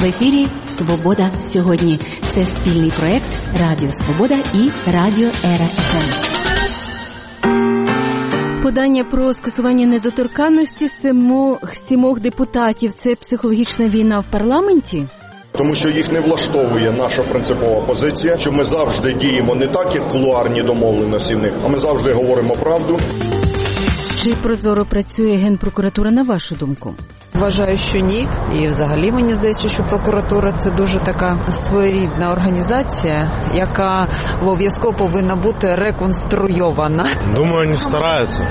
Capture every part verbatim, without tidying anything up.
ефірі «Свобода сьогодні». Це спільний проєкт Радіо Свобода і Радіо Ера еф ем. Подання про скасування недоторканності сімох, сімох депутатів – це психологічна війна в парламенті? Тому що їх не влаштовує наша принципова позиція, що ми завжди діємо не так, як кулуарні домовленості в них, а ми завжди говоримо правду. Чи прозоро працює Генпрокуратура, на вашу думку? Вважаю, що ні. І взагалі мені здається, що прокуратура – це дуже така своєрідна організація, яка обов'язково повинна бути реконструйована. Думаю, не стараються.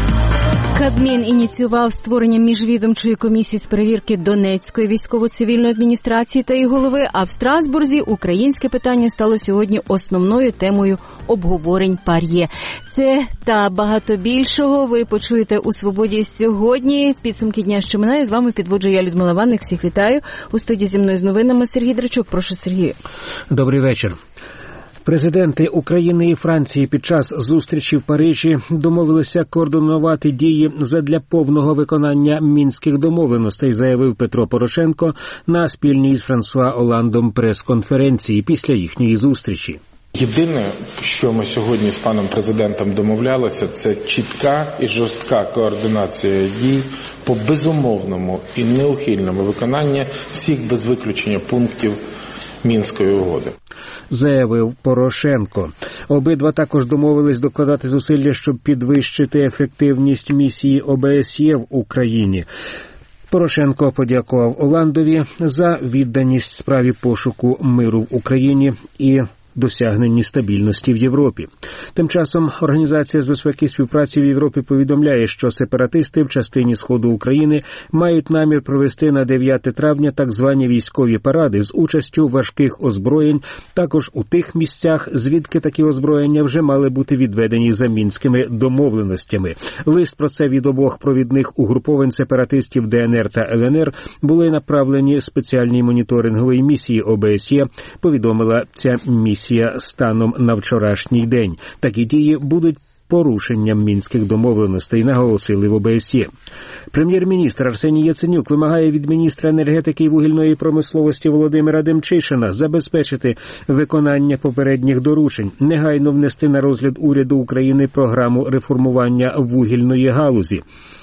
Кабмін ініціював створення міжвідомчої комісії з перевірки Донецької військово-цивільної адміністрації та її голови, а в Страсбурзі українське питання стало сьогодні основною темою обговорень ПАРЄ. Це та багато більшого ви почуєте у «Свободі сьогодні». Підсумки дня, що минає. З вами підводжу я, Людмила Ванник. Всіх вітаю. У студії зі мною з новинами Сергій Драчук. Прошу, Сергію. Добрий вечір. Президенти України і Франції під час зустрічі в Парижі домовилися координувати дії задля повного виконання мінських домовленостей, заявив Петро Порошенко на спільній з Франсуа Оландом прес-конференції після їхньої зустрічі. Єдине, що ми сьогодні з паном президентом домовлялися, це чітка і жорстка координація дій по безумовному і неухильному виконанню всіх без виключення пунктів Мінської угоди, заявив Порошенко. Обидва також домовились докладати зусилля, щоб підвищити ефективність місії О Б С Є в Україні. Порошенко подякував Оландові за відданість справі пошуку миру в Україні і досягненні стабільності в Європі. Тим часом Організація з безпеки і співпраці в Європі повідомляє, що сепаратисти в частині сходу України мають намір провести на дев'яте травня так звані військові паради з участю важких озброєнь, також у тих місцях, звідки такі озброєння вже мали бути відведені за мінськими домовленостями. Лист про це від обох провідних угруповань сепаратистів Де Ен Ер та Ел Ен Ер були направлені спеціальній моніторинговій місії О Б С Є, повідомила ця місія станом на вчорашній день. Такі дії будуть порушенням мінських домовленостей, наголосили в О Б С Є. Прем'єр-міністр Арсеній Яценюк вимагає від міністра енергетики і вугільної промисловості Володимира Демчишина забезпечити виконання попередніх доручень, негайно внести на розгляд уряду України програму реформування вугільної галузі.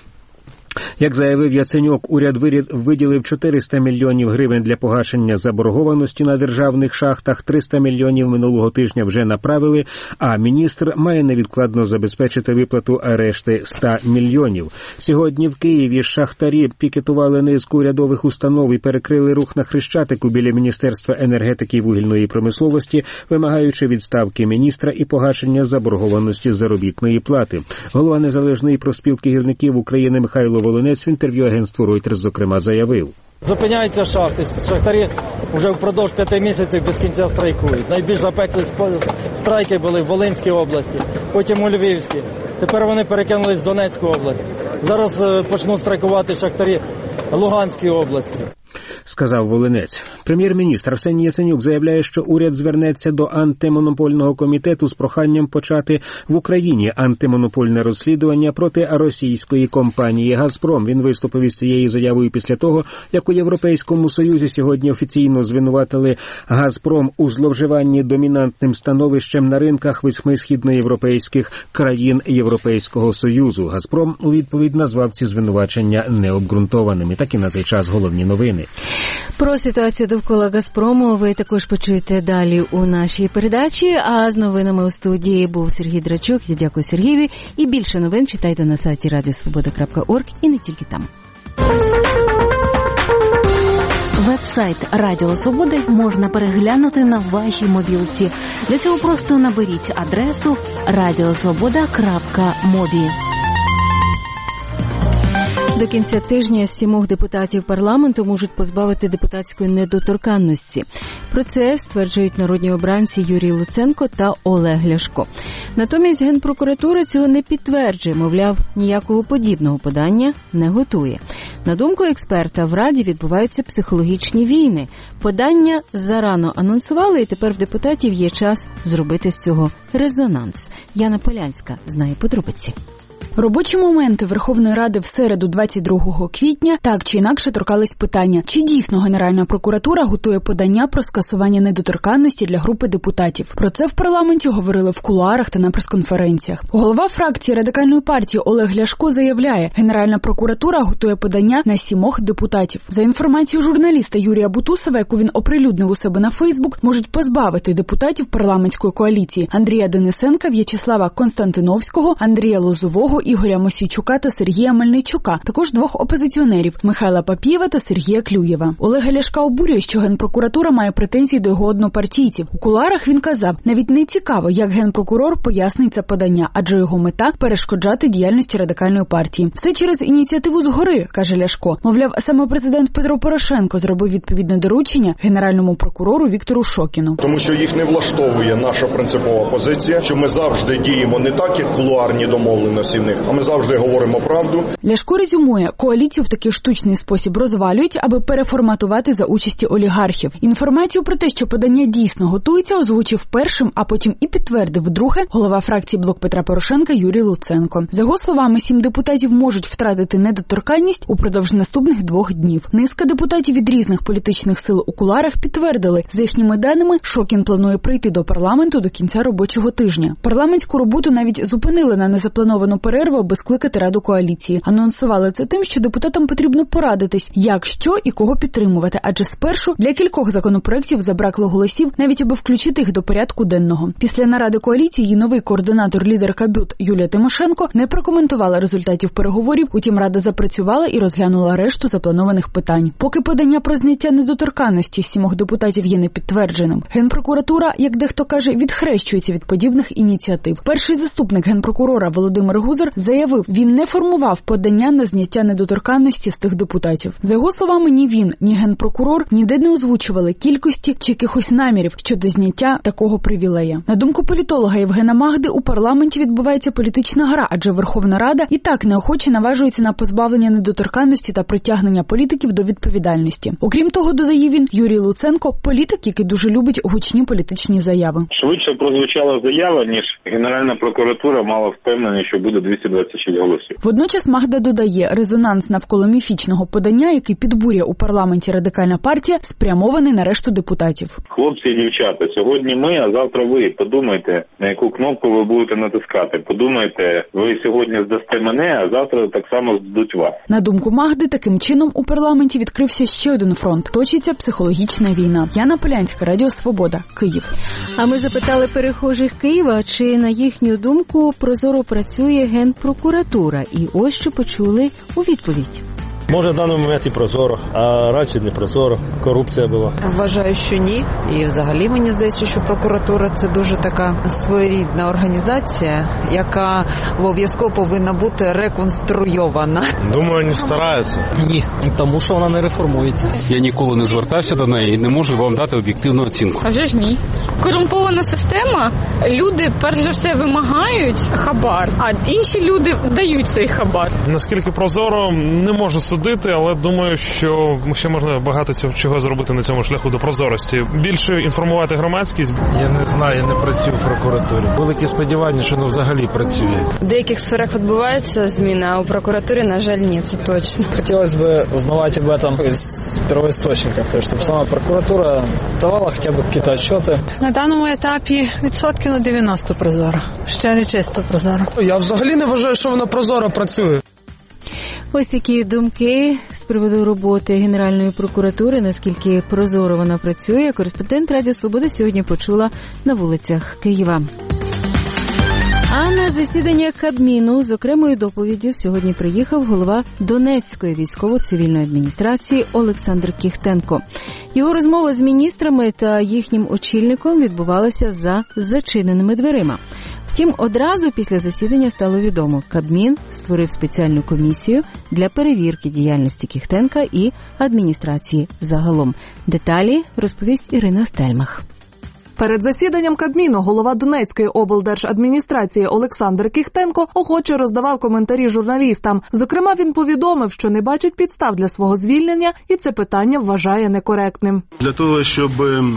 Як заявив Яценюк, уряд виділив чотириста мільйонів гривень для погашення заборгованості на державних шахтах, триста мільйонів минулого тижня вже направили, а міністр має невідкладно забезпечити виплату решти ста мільйонів. Сьогодні в Києві шахтарі пікетували низку урядових установ і перекрили рух на Хрещатику біля Міністерства енергетики і вугільної промисловості, вимагаючи відставки міністра і погашення заборгованості заробітної плати. Голова Незалежної профспілки гірників України Михайло Волинець в інтерв'ю агентству Reuters, зокрема, заявив. Зупиняються шахти. Шахтарі вже впродовж п'яти місяців без кінця страйкують. Найбільш запеклі страйки були в Волинській області, потім у Львівській. Тепер вони перекинулись в Донецьку область. Зараз почнуть страйкувати шахтарі Луганської області, сказав Волинець. Прем'єр-міністр Арсеній Яценюк заявляє, що уряд звернеться до антимонопольного комітету з проханням почати в Україні антимонопольне розслідування проти російської компанії «Газпром». Він виступив із цією заявою після того, як у Європейському Союзі сьогодні офіційно звинуватили «Газпром» у зловживанні домінантним становищем на ринках восьми східноєвропейських країн Європейського Союзу. «Газпром» у відповідь назвав ці звинувачення необґрунтованими. Так і на цей час головні новини. Про ситуацію довкола «Газпрому» ви також почуєте далі у нашій передачі, а з новинами у студії був Сергій Драчук. Я дякую Сергієві. І більше новин читайте на сайті радіо свобода крапка орг і не тільки там. Веб-сайт Радіо Свободи можна переглянути на вашій мобілці. Для цього просто наберіть адресу радіо свобода крапка мобі. До кінця тижня сімох депутатів парламенту можуть позбавити депутатської недоторканності. Про це стверджують народні обранці Юрій Луценко та Олег Ляшко. Натомість Генпрокуратура цього не підтверджує, мовляв, ніякого подібного подання не готує. На думку експерта, в Раді відбуваються психологічні війни. Подання зарано анонсували, і тепер в депутатів є час зробити з цього резонанс. Яна Полянська знає подробиці. Робочі моменти Верховної Ради в середу двадцять другого квітня так чи інакше торкались питання, чи дійсно Генеральна прокуратура готує подання про скасування недоторканності для групи депутатів. Про це в парламенті говорили в кулуарах та на прес-конференціях. Голова фракції Радикальної партії Олег Ляшко заявляє, Генеральна прокуратура готує подання на сімох депутатів. За інформацією журналіста Юрія Бутусова, яку він оприлюднив у себе на Фейсбук, можуть позбавити депутатів парламентської коаліції Андрія Денисенка, В'ячеслава Константиновського, Андрія Лозового, Ігоря Мосійчука та Сергія Мельничука, також двох опозиціонерів Михайла Папієва та Сергія Клюєва. Олега Ляшка обурює, що Генпрокуратура має претензії до його однопартійців. У кулуарах він казав, навіть не цікаво, як Генпрокурор пояснить це подання, адже його мета – перешкоджати діяльності Радикальної партії. Все через ініціативу згори, каже Ляшко. Мовляв, саме президент Петро Порошенко зробив відповідне доручення Генеральному прокурору Віктору Шокіну. Тому що їх не влаштовує наша принципова позиція, що ми завжди діємо не так, як кулуарні домовленості в них, а ми завжди говоримо правду. Ляшко резюмує, коаліцію в такий штучний спосіб розвалюють, аби переформатувати за участі олігархів. Інформацію про те, що подання дійсно готується, озвучив першим, а потім і підтвердив друге голова фракції «Блок Петра Порошенка» Юрій Луценко. За його словами, сім депутатів можуть втратити недоторканність упродовж наступних двох днів. Низка депутатів від різних політичних сил у кулуарах підтвердили, за їхніми даними, Шокін планує прийти до парламенту до кінця робочого тижня. Парламентську роботу навіть зупинили на незаплановану перерву, аби скликати Раду коаліції. Анонсували це тим, що депутатам потрібно порадитись, як, що і кого підтримувати, адже спершу для кількох законопроєктів забракло голосів, навіть аби включити їх до порядку денного. Після наради коаліції її новий координатор, лідерка БЮТ Юлія Тимошенко не прокоментувала результатів переговорів, утім Рада запрацювала і розглянула решту запланованих питань. Поки подання про зняття недоторканності сімох депутатів є непідтвердженим, Генпрокуратура, як дехто каже, відхрещується від подібних ініціатив. Перший заступник Генпрокурора Володимир Гузар заявив, він не формував подання на зняття недоторканності з тих депутатів. За його словами, ні він, ні Генпрокурор ніде не озвучували кількості чи якихось намірів щодо зняття такого привілея. На думку політолога Євгена Магди, у парламенті відбувається політична гра, адже Верховна Рада і так неохоче наважується на позбавлення недоторканності та притягнення політиків до відповідальності. Окрім того, додає він, Юрій Луценко – політик, який дуже любить гучні політичні заяви. Швидше прозвучала заява, ніж Генеральна прокуратура мала впевнення, що буде двісті двадцять шість голосів. Водночас Магда додає, резонанс навколо міфічного подання, який підбурює у парламенті Радикальна партія, спрямований на решту депутатів. Хлопці і дівчата, сьогодні ми, а завтра ви. Подумайте, на яку кнопку ви будете натискати. Подумайте, ви сьогодні здасте мене, а завтра так само здадуть вас. На думку Магди, таким чином у парламенті відкрився ще один фронт. Точиться психологічна війна. Яна Полянська, Радіо Свобода, Київ. А ми запитали перехожих Києва, чи на їхню думку прозоро працює Генпрокуратура. І ось що почули у відповідь. Може, в даному моменті прозоро, а раніше не прозоро, корупція була. Вважаю, що ні. І взагалі мені здається, що прокуратура – це дуже така своєрідна організація, яка обов'язково повинна бути реконструйована. Думаю, не стараються. Ні, тому що вона не реформується. Я ніколи не звертався до неї і не можу вам дати об'єктивну оцінку. А вже ж ні. Корумпована система, люди, перш за все, вимагають хабар, а інші люди дають цей хабар. Наскільки прозоро, не можу судити, але думаю, що ще можна багато чого зробити на цьому шляху до прозорості. Більше інформувати громадськість. Я не знаю, я не працюю в прокуратурі. Великі сподівання, що воно взагалі працює. В деяких сферах відбуваються зміни, а у прокуратурі, на жаль, ні, це точно. Хотілося б узнавати об этом із первоісточників, тому що сама прокуратура давала хоча б якісь відчоти. На даному етапі відсотків на дев'яносто прозоро. Ще не чисто прозоро. Я взагалі не вважаю, що вона прозоро працює. Ось такі думки з приводу роботи Генеральної прокуратури, наскільки прозоро вона працює, кореспондент Радіо Свобода сьогодні почула на вулицях Києва. А на засідання Кабміну з окремою доповіддю сьогодні приїхав голова Донецької військово-цивільної адміністрації Олександр Кіхтенко. Його розмова з міністрами та їхнім очільником відбувалася за зачиненими дверима. Втім, одразу після засідання стало відомо, Кабмін створив спеціальну комісію для перевірки діяльності Кіхтенка і адміністрації загалом. Деталі розповість Ірина Стельмах. Перед засіданням Кабміну голова Донецької облдержадміністрації Олександр Кіхтенко охоче роздавав коментарі журналістам. Зокрема, він повідомив, що не бачить підстав для свого звільнення і це питання вважає некоректним. Для того, щоб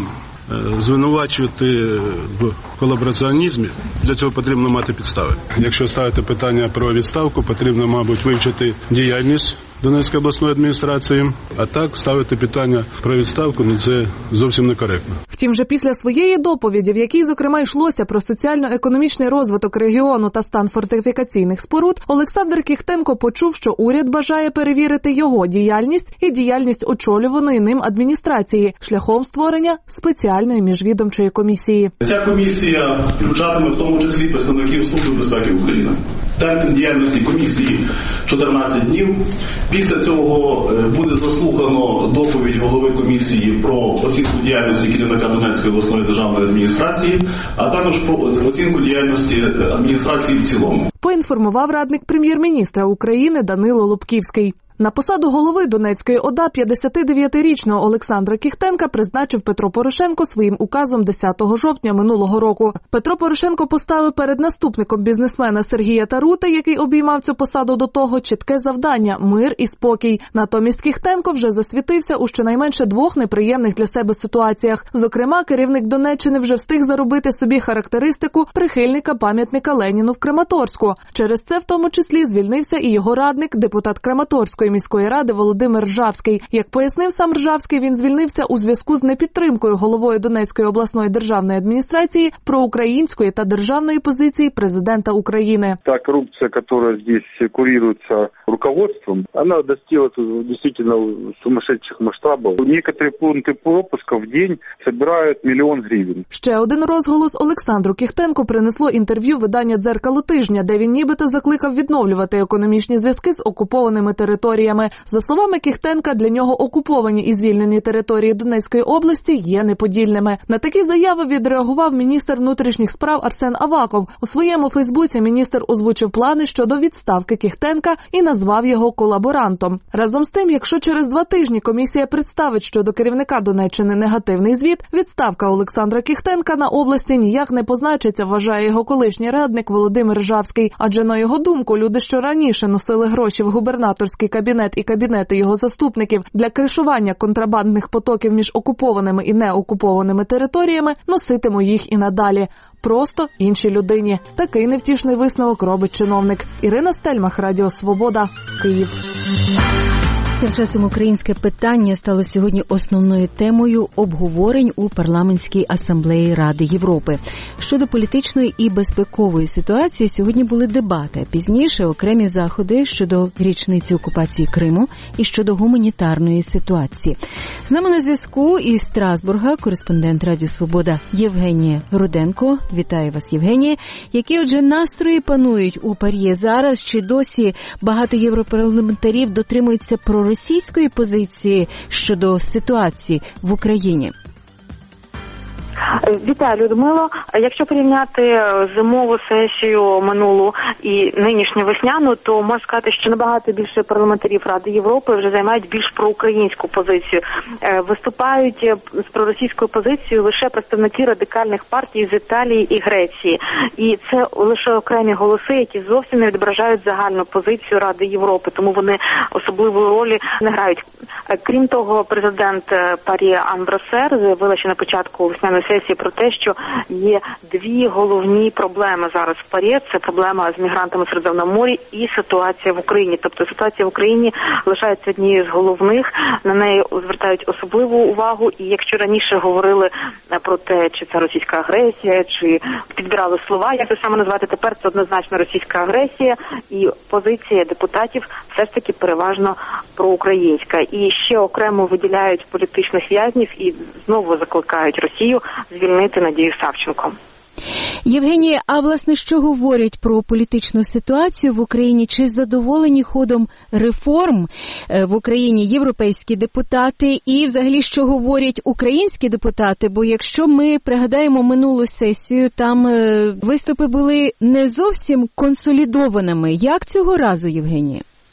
звинувачувати в колабораціонізмі, для цього потрібно мати підстави. Якщо ставити питання про відставку, потрібно, мабуть, вивчити діяльність Донецької обласної адміністрації, а так ставити питання про відставку, ну це зовсім некоректно. Втім, вже після своєї доповіді, в якій, зокрема, йшлося про соціально-економічний розвиток регіону та стан фортифікаційних споруд, Олександр Кіхтенко почув, що уряд бажає перевірити його діяльність і діяльність очолюваної ним адміністрації шляхом створення спеціальної міжвідомчої комісії. Ця комісія включатиме в тому числі представників Служби безпеки України. Термін діяльності комісії чотирнадцять днів. Після цього буде заслухано доповідь голови комісії про оцінку діяльності керівника Донецької обласної державної адміністрації, а також про оцінку діяльності адміністрації в цілому. Поінформував радник прем'єр-міністра України Данило Лубківський. На посаду голови Донецької ОДА п'ятдесятидев'ятирічного Олександра Кіхтенка призначив Петро Порошенко своїм указом десятого жовтня минулого року. Петро Порошенко поставив перед наступником бізнесмена Сергія Тарути, який обіймав цю посаду до того, чітке завдання – мир і спокій. Натомість Кіхтенко вже засвітився у щонайменше двох неприємних для себе ситуаціях. Зокрема, керівник Донеччини вже встиг заробити собі характеристику прихильника пам'ятника Леніну в Краматорську. Через це в тому числі звільнився і його радник, депутат Краматорської міської ради Володимир Ржавський. Як пояснив сам Ржавський, він звільнився у зв'язку з непідтримкою головою Донецької обласної державної адміністрації проукраїнської та державної позиції президента України. Та корупція, яка здесь курирується руководством, вона достигла дійсно сумасшедших масштабів. Некоторі пункти пропуска в день збирають мільйон гривень. Ще один розголос Олександру Кіхтенку принесло інтерв'ю видання «Дзеркало тижня», де він нібито закликав відновлювати економічні зв'язки з окупованими територіями. За словами Кіхтенка, для нього окуповані і звільнені території Донецької області є неподільними. На такі заяви відреагував міністр внутрішніх справ Арсен Аваков. У своєму Фейсбуці міністр озвучив плани щодо відставки Кіхтенка і назвав його колаборантом. Разом з тим, якщо через два тижні комісія представить щодо керівника Донеччини негативний звіт, відставка Олександра Кіхтенка на області ніяк не позначиться, вважає його колишній радник Володимир Ржавський. Адже, на його думку, люди, що раніше носили гроші в губернаторський кабінет і кабінети його заступників для кришування контрабандних потоків між окупованими і неокупованими територіями, носитимуть їх і надалі. Просто іншій людині. Такий невтішний висновок робить чиновник. Ірина Стельмах, Радіо Свобода, Київ. Тим часом українське питання стало сьогодні основною темою обговорень у парламентській асамблеї Ради Європи. Щодо політичної і безпекової ситуації сьогодні були дебати, а пізніше окремі заходи щодо річниці окупації Криму і щодо гуманітарної ситуації. З нами на зв'язку із Страсбурга кореспондент Радіо Свобода Євгенія Руденко. Вітаю вас, Євгенія. Які, отже, настрої панують у ПАРЄ зараз? Чи досі багато європарламентарів дотримуються про російської позиції щодо ситуації в Україні? Вітаю, Людмило. Якщо порівняти зимову сесію минулу і нинішню весняну, то можна сказати, що набагато більше парламентарів Ради Європи вже займають більш проукраїнську позицію. Виступають з проросійською позицією лише представники радикальних партій з Італії і Греції. І це лише окремі голоси, які зовсім не відображають загальну позицію Ради Європи, тому вони особливої ролі не грають. Крім того, президент ПАРЄ Ан Броссер заявила ще на початку весняної сесії про те, що є дві головні проблеми зараз в ПАРЄ. Це проблема з мігрантами в Середземному морі і ситуація в Україні. Тобто ситуація в Україні лишається однією з головних, на неї звертають особливу увагу. І якщо раніше говорили про те, чи це російська агресія, чи підбирали слова, як це саме назвати, тепер це однозначно російська агресія, і позиція депутатів все ж таки переважно проукраїнська. І ще окремо виділяють політичних в'язнів і знову закликають Росію звільнити Надію Савченко. Євгенія, а власне що говорять про політичну ситуацію в Україні? Чи задоволені ходом реформ в Україні європейські депутати? І взагалі, що говорять українські депутати? Бо якщо ми пригадаємо минулу сесію, там виступи були не зовсім консолідованими. Як цього разу, Євгенія?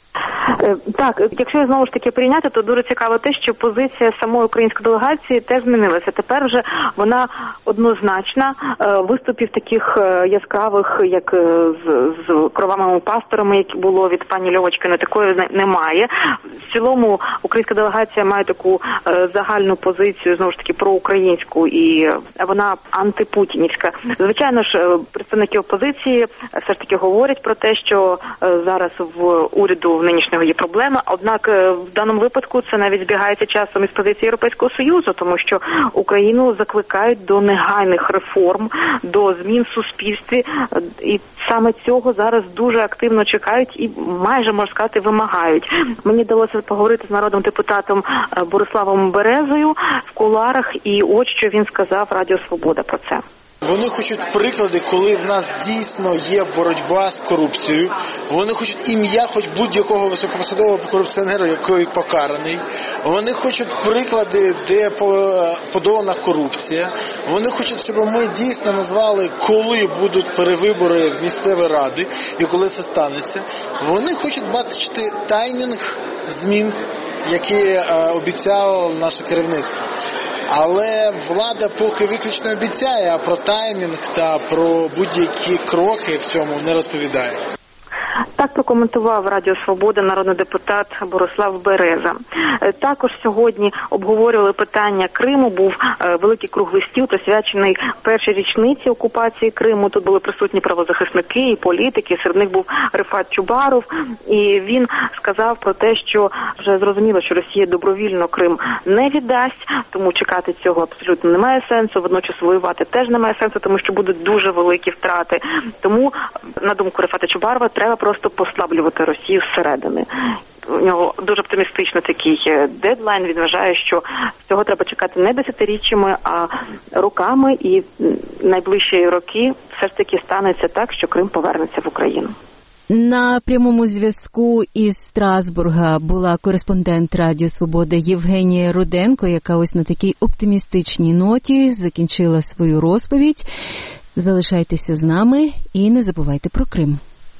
Так, якщо знову ж таки прийняти, то дуже цікаво те, що позиція самої української делегації теж змінилася. Тепер вже вона однозначна. Виступів таких яскравих, як з, з кровавими пасторами, які було від пані Льовочкіної, такої немає. В цілому українська делегація має таку загальну позицію, знову ж таки, проукраїнську, і вона антипутінівська. Звичайно ж, представники опозиції все ж таки говорять про те, що зараз в уряду в нинішнього є проблема, однак в даному випадку це навіть збігається часом із позиції Європейського Союзу, тому що Україну закликають до негайних реформ, до змін в суспільстві, і саме цього зараз дуже активно чекають і майже, можна сказати, вимагають. Мені вдалося поговорити з народним депутатом Бориславом Березою в кулуарах, і от що він сказав Радіо Свобода про це. Вони хочуть приклади, коли в нас дійсно є боротьба з корупцією. Вони хочуть ім'я хоч будь-якого високопосадового корупціонера, який покараний. Вони хочуть приклади, де подолана корупція. Вони хочуть, щоб ми дійсно назвали, коли будуть перевибори в місцеві ради і коли це станеться. Вони хочуть бачити таймінг змін, які обіцяло наше керівництво. Але влада поки виключно обіцяє, а про таймінг та про будь-які кроки в цьому не розповідає. Так прокоментував Радіо Свобода народний депутат Борислав Береза. Також сьогодні обговорювали питання Криму. Був великий круглий стіл, присвячений першій річниці окупації Криму. Тут були присутні правозахисники і політики. Серед них був Рифат Чубаров. І він сказав про те, що вже зрозуміло, що Росія добровільно Крим не віддасть, тому чекати цього абсолютно немає сенсу. Водночас воювати теж немає сенсу, тому що будуть дуже великі втрати. Тому, на думку Рифата Чубарова, треба просто послаблювати Росію зсередини. У нього дуже оптимістичний такий дедлайн. Він вважає, що цього треба чекати не десятиріччями, а роками, і найближчі роки все ж таки станеться так, що Крим повернеться в Україну. На прямому зв'язку із Страсбурга була кореспондент Радіо Свобода Євгенія Руденко, яка ось на такій оптимістичній ноті закінчила свою розповідь. Залишайтеся з нами і не забувайте про Крим.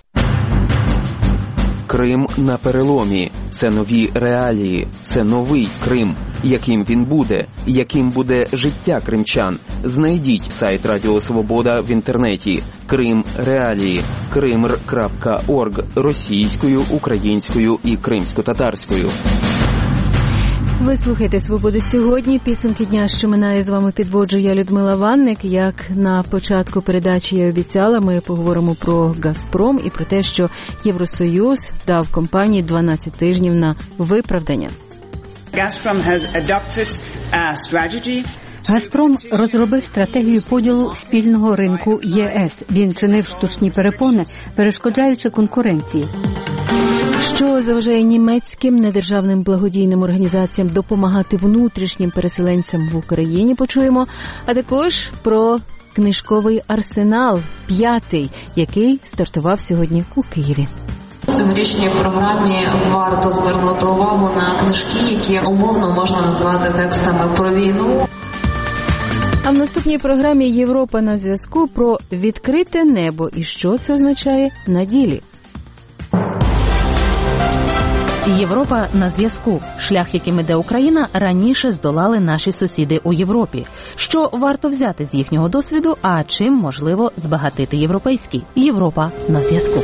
Крим на переломі. Це нові реалії. Це новий Крим. Яким він буде? Яким буде життя кримчан? Знайдіть сайт Радіо Свобода в інтернеті. Крим реалії. кримр крапка орг російською, українською і кримсько-татарською. Ви слухаєте «Свободу сьогодні». Підсумки дня, що минає, з вами підводжу я, Людмила Ванник. Як на початку передачі я обіцяла, ми поговоримо про «Газпром» і про те, що Євросоюз дав компанії дванадцять тижнів на виправдання. «Газпром» розробив стратегію поділу спільного ринку ЄС. Він чинив штучні перепони, перешкоджаючи конкуренції. Що заважає німецьким недержавним благодійним організаціям допомагати внутрішнім переселенцям в Україні, почуємо. А також про книжковий арсенал, п'ятий, який стартував сьогодні у Києві. У цьогорічній програмі варто звернути увагу на книжки, які умовно можна назвати текстами про війну. А в наступній програмі «Європа на зв'язку» про відкрите небо і що це означає на ділі. Європа на зв'язку. Шлях, яким іде Україна, раніше здолали наші сусіди у Європі. Що варто взяти з їхнього досвіду, а чим можливо збагатити європейський? Європа на зв'язку.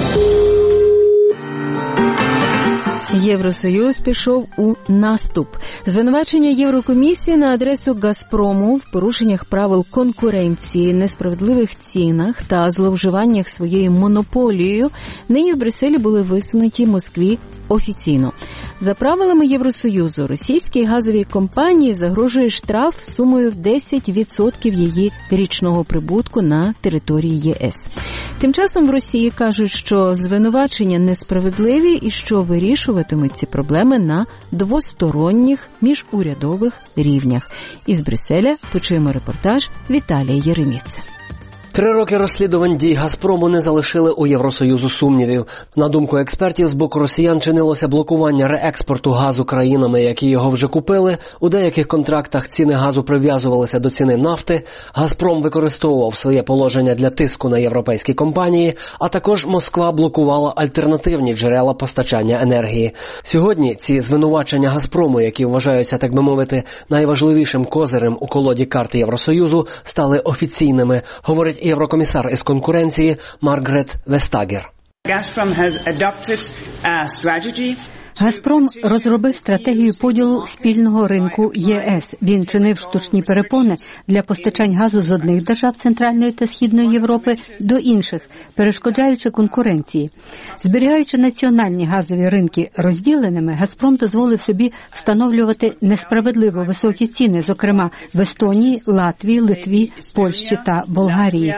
Євросоюз пішов у наступ. Звинувачення Єврокомісії на адресу «Газпрому» в порушеннях правил конкуренції, несправедливих цінах та зловживаннях своєю монополією нині в Брюсселі були висунуті Москві офіційно. За правилами Євросоюзу, російській газовій компанії загрожує штраф сумою в десять відсотків її річного прибутку на території ЄС. Тим часом в Росії кажуть, що звинувачення несправедливі і що вирішуватимуть ці проблеми на двосторонніх міжурядових рівнях. Із Брюсселя почуємо репортаж Віталія Єреміця. Три роки розслідувань дій «Газпрому» не залишили у Євросоюзу сумнівів. На думку експертів, з боку росіян чинилося блокування реекспорту газу країнами, які його вже купили. У деяких контрактах ціни газу прив'язувалися до ціни нафти. «Газпром» використовував своє положення для тиску на європейські компанії, а також Москва блокувала альтернативні джерела постачання енергії. Сьогодні ці звинувачення «Газпрому», які вважаються, так би мовити, найважливішим козирем у колоді карти Євросоюзу, стали офіційними, говорить єврокомісар із конкуренції Маргарет Вестагер. «Газпром» розробив стратегію поділу спільного ринку ЄС. Він чинив штучні перепони для постачань газу з одних держав Центральної та Східної Європи до інших, перешкоджаючи конкуренції. Зберігаючи національні газові ринки розділеними, «Газпром» дозволив собі встановлювати несправедливо високі ціни, зокрема в Естонії, Латвії, Литві, Польщі та Болгарії.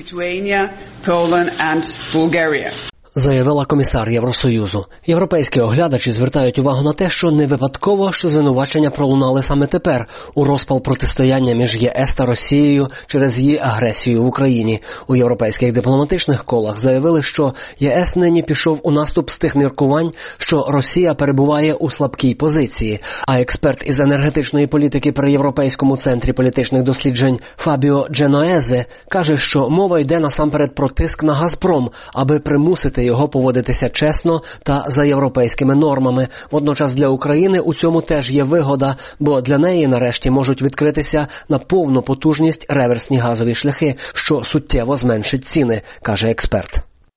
Заявила комісар Євросоюзу. Європейські оглядачі звертають увагу на те, що не випадково, що звинувачення пролунали саме тепер, у розпал протистояння між ЄС та Росією через її агресію в Україні. У європейських дипломатичних колах заявили, що ЄС нині пішов у наступ з тих міркувань, що Росія перебуває у слабкій позиції. А експерт із енергетичної політики при Європейському центрі політичних досліджень Фабіо Дженоезе каже, що мова йде насамперед про тиск на «Газпром», аби примусити його поводитися чесно та за європейськими нормами. Водночас для України у цьому теж є вигода, бо для неї нарешті можуть відкритися на повну потужність реверсні газові шляхи, що суттєво зменшить ціни, каже експерт.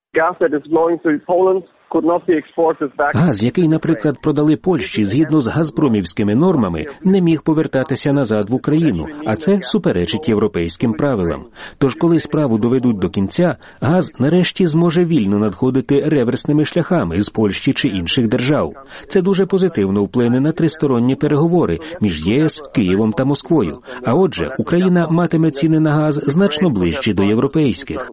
Газ, який, наприклад, продали Польщі згідно з газпромівськими нормами, не міг повертатися назад в Україну, а це суперечить європейським правилам. Тож, коли справу доведуть до кінця, газ нарешті зможе вільно надходити реверсними шляхами з Польщі чи інших держав. Це дуже позитивно вплине на тристоронні переговори між ЄС, Києвом та Москвою. А отже, Україна матиме ціни на газ значно ближчі до європейських.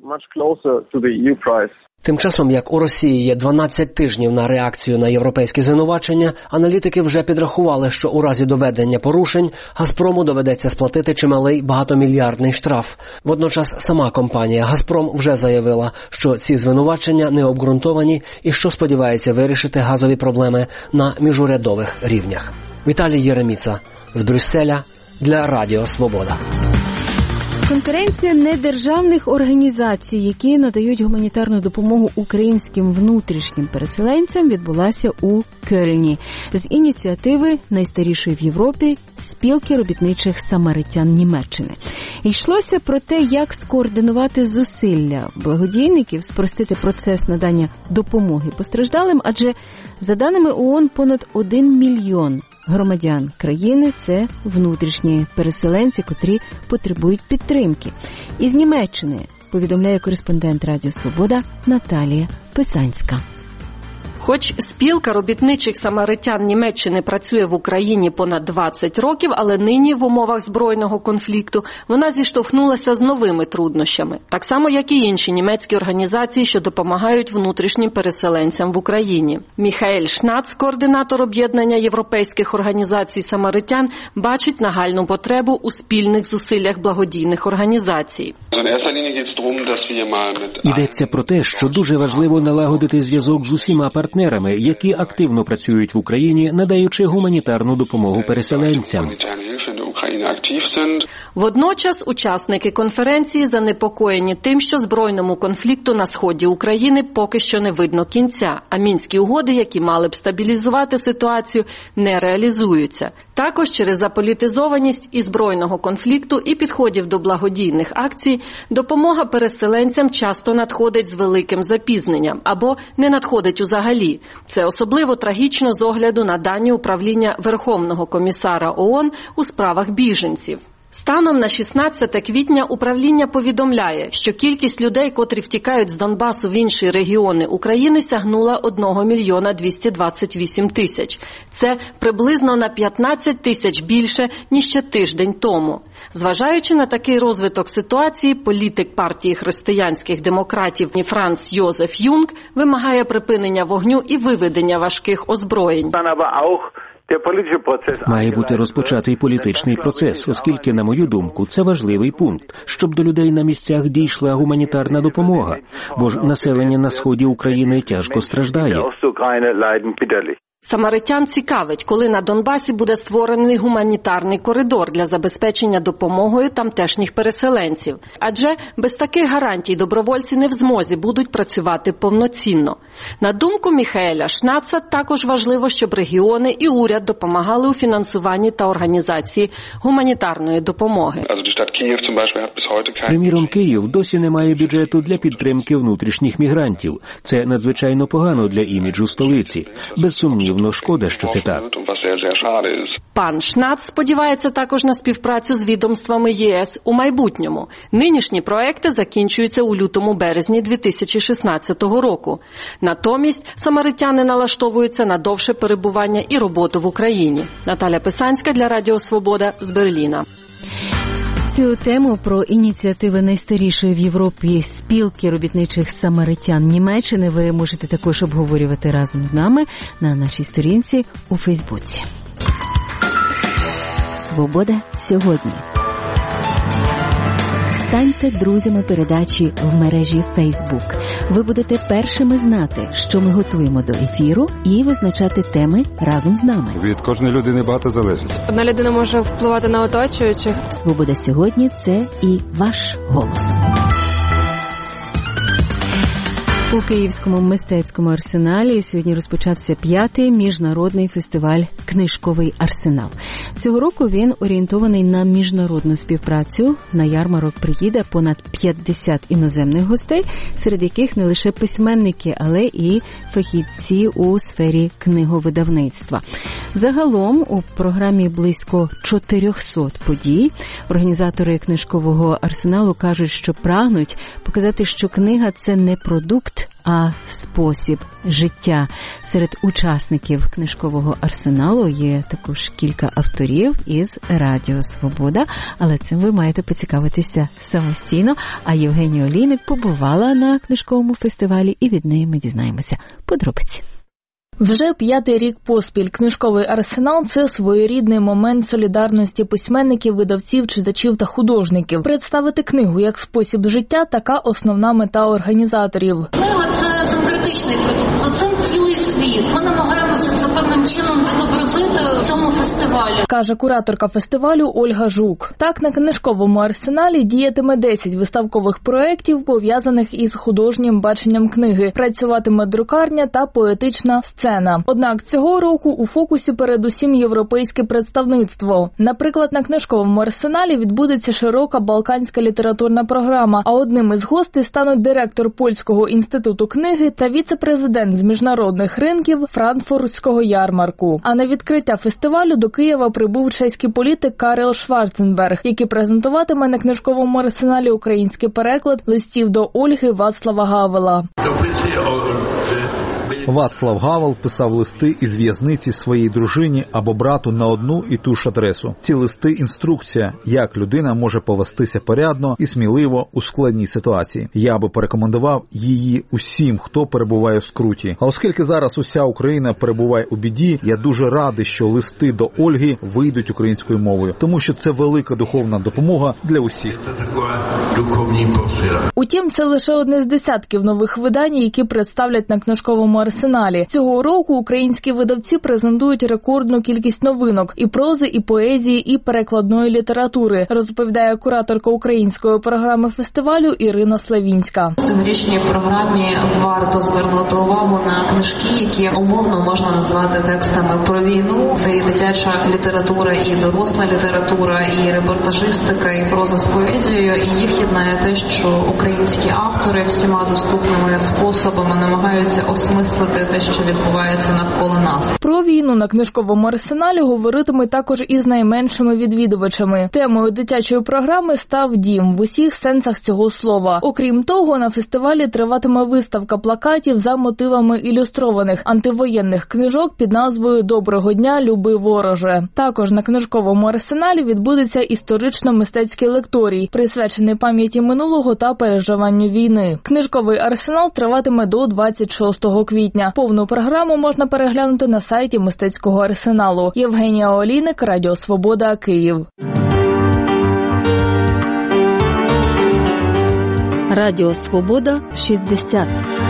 Тим часом, як у Росії є дванадцять тижнів на реакцію на європейські звинувачення, аналітики вже підрахували, що у разі доведення порушень «Газпрому» доведеться сплатити чималий багатомільярдний штраф. Водночас сама компанія «Газпром» вже заявила, що ці звинувачення не обґрунтовані і що сподівається вирішити газові проблеми на міжурядових рівнях. Віталій Єреміца з Брюсселя для Радіо Свобода. Конференція недержавних організацій, які надають гуманітарну допомогу українським внутрішнім переселенцям, відбулася у Кельні з ініціативи найстарішої в Європі спілки робітничих самаритян Німеччини. Йшлося про те, як скоординувати зусилля благодійників, спростити процес надання допомоги постраждалим, адже, за даними ООН, понад один мільйон громадян країни – це внутрішні переселенці, котрі потребують підтримки. Із Німеччини повідомляє кореспондент Радіо Свобода Наталія Писанська. Хоч спілка робітничих самаритян Німеччини працює в Україні понад двадцять років, але нині в умовах збройного конфлікту вона зіштовхнулася з новими труднощами. Так само, як і інші німецькі організації, що допомагають внутрішнім переселенцям в Україні. Міхаель Шнац, координатор об'єднання європейських організацій самаритян, бачить нагальну потребу у спільних зусиллях благодійних організацій. Йдеться про те, що дуже важливо налагодити зв'язок з усіма партнерами, які активно працюють в Україні, надаючи гуманітарну допомогу переселенцям. Водночас учасники конференції занепокоєні тим, що збройному конфлікту на сході України поки що не видно кінця, а мінські угоди, які мали б стабілізувати ситуацію, не реалізуються. Також через заполітизованість і збройного конфлікту, і підходів до благодійних акцій, допомога переселенцям часто надходить з великим запізненням або не надходить взагалі. Це особливо трагічно з огляду на дані управління Верховного комісара ООН у справах біженців. Станом на шістнадцяте квітня управління повідомляє, що кількість людей, котрі втікають з Донбасу в інші регіони України, сягнула один мільйон двісті двадцять вісім тисяч. Це приблизно на п'ятнадцять тисяч більше, ніж ще тиждень тому. Зважаючи на такий розвиток ситуації, політик партії християнських демократів Франц Йозеф Юнг вимагає припинення вогню і виведення важких озброєнь. Має бути розпочатий політичний процес, оскільки, на мою думку, це важливий пункт, щоб до людей на місцях дійшла гуманітарна допомога, бо ж населення на сході України тяжко страждає. Самаритян цікавить, коли на Донбасі буде створений гуманітарний коридор для забезпечення допомогою тамтешніх переселенців. Адже без таких гарантій добровольці не в змозі будуть працювати повноцінно. На думку Міхаеля Шнаца, також важливо, щоб регіони і уряд допомагали у фінансуванні та організації гуманітарної допомоги. Приміром, Київ досі не має бюджету для підтримки внутрішніх мігрантів. Це надзвичайно погано для іміджу столиці. Без сумніву, шкода, що це так. Пан Шнац сподівається також на співпрацю з відомствами ЄС у майбутньому. Нинішні проекти закінчуються у лютому-березні дві тисячі шістнадцятого року. Натомість самаритяни налаштовуються на довше перебування і роботу в Україні. Наталя Писанська для Радіо Свобода з Берліна. Цю тему про ініціативи найстарішої в Європі спілки робітничих самаритян Німеччини ви можете також обговорювати разом з нами на нашій сторінці у Фейсбуці. Свобода сьогодні. Станьте друзями передачі в мережі Facebook. Ви будете першими знати, що ми готуємо до ефіру, і визначати теми разом з нами. Від кожної людини багато залежить. Одна людина може впливати на оточуючих. Свобода сьогодні – це і ваш голос. У Київському мистецькому арсеналі сьогодні розпочався п'ятий міжнародний фестиваль «Книжковий арсенал». Цього року він орієнтований на міжнародну співпрацю. На ярмарок приїде понад п'ятдесят іноземних гостей, серед яких не лише письменники, але і фахівці у сфері книговидавництва. Загалом у програмі близько чотирьохсот подій. Організатори «Книжкового арсеналу» кажуть, що прагнуть показати, що книга – це не продукт, а спосіб життя. Серед учасників «Книжкового арсеналу» є також кілька авторів із Радіо Свобода, але цим ви маєте поцікавитися самостійно. А Євгенія Олійник побувала на книжковому фестивалі, і від неї ми дізнаємося подробиці. Вже п'ятий рік поспіль «Книжковий арсенал» – це своєрідний момент солідарності письменників, видавців, читачів та художників. Представити книгу як спосіб життя – така основна мета організаторів. Книга – це синкретичний продукт, за цим цілий світ. Ми намагаємося це певним чином відобразити в цьому фестивалі. Каже кураторка фестивалю Ольга Жук. Так, на «Книжковому арсеналі» діятиме десять виставкових проєктів, пов'язаних із художнім баченням книги. Працюватиме друкарня та поетична сцена. Однак цього року у фокусі передусім європейське представництво. Наприклад, на «Книжковому арсеналі» відбудеться широка балканська літературна програма, а одним із гостей стануть директор Польського інституту книги та віце-президент з міжнародних ринків Франкфуртського ярмарку. А на відкриття фестивалю до Києва прибув чеський політик Карел Шварценберг, який презентуватиме на «Книжковому арсеналі» український переклад листів до Ольги Вацлава Гавела. Вацлав Гавел писав листи із в'язниці своїй дружині або брату на одну і ту ж адресу. Ці листи – інструкція, як людина може повестися порядно і сміливо у складній ситуації. Я би порекомендував її усім, хто перебуває в скруті. А оскільки зараз уся Україна перебуває у біді, я дуже радий, що листи до Ольги вийдуть українською мовою, тому що це велика духовна допомога для усіх. Утім, це лише одне з десятків нових видань, які представлять на «Книжковому арсеналі». Цього року українські видавці презентують рекордну кількість новинок – і прози, і поезії, і перекладної літератури, розповідає кураторка української програми фестивалю Ірина Славінська. У цьогорічній програмі варто звернути увагу на книжки, які умовно можна назвати текстами про війну. Це і дитяча література, і доросла література, і репортажистика, і проза з поезією. І їх єднає те, що українські автори всіма доступними способами намагаються осмислити те, що відбувається навколо нас. Про війну на «Книжковому арсеналі» говоритимуть також із найменшими відвідувачами. Темою дитячої програми став дім в усіх сенсах цього слова. Окрім того, на фестивалі триватиме виставка плакатів за мотивами ілюстрованих антивоєнних книжок під назвою «Доброго дня, люби вороже». Також на «Книжковому арсеналі» відбудеться історично-мистецький лекторій, присвячений пам'яті минулого та переживанню війни. «Книжковий арсенал» триватиме до двадцять шостого квітня. квітня. Повну програму можна переглянути на сайті Мистецького арсеналу. Євгенія Олійник, Радіо Свобода, Київ. Радіо Свобода, шістдесят.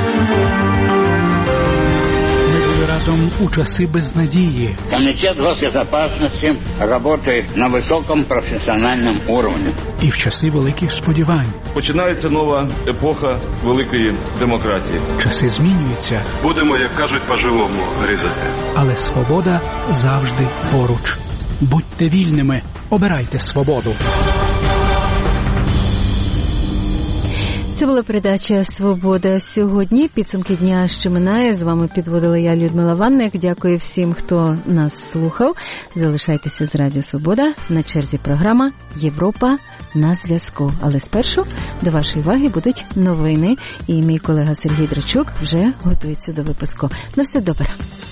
Разом у часи безнадії. Комитет госбезопасности работает на высоком профессиональном уровне. І в часи великих сподівань. Починається нова епоха великої демократії. Часи змінюються. Будемо, як кажуть, по-живому різати. Але свобода завжди поруч. Будьте вільними, обирайте свободу. Це була передача «Свобода сьогодні». Підсумки дня, що минає. З вами підводила я, Людмила Ванник. Дякую всім, хто нас слухав. Залишайтеся з Радіо Свобода. На черзі програма «Європа на зв'язку». Але спершу до вашої уваги будуть новини. І мій колега Сергій Драчук вже готується до випуску. На все добре.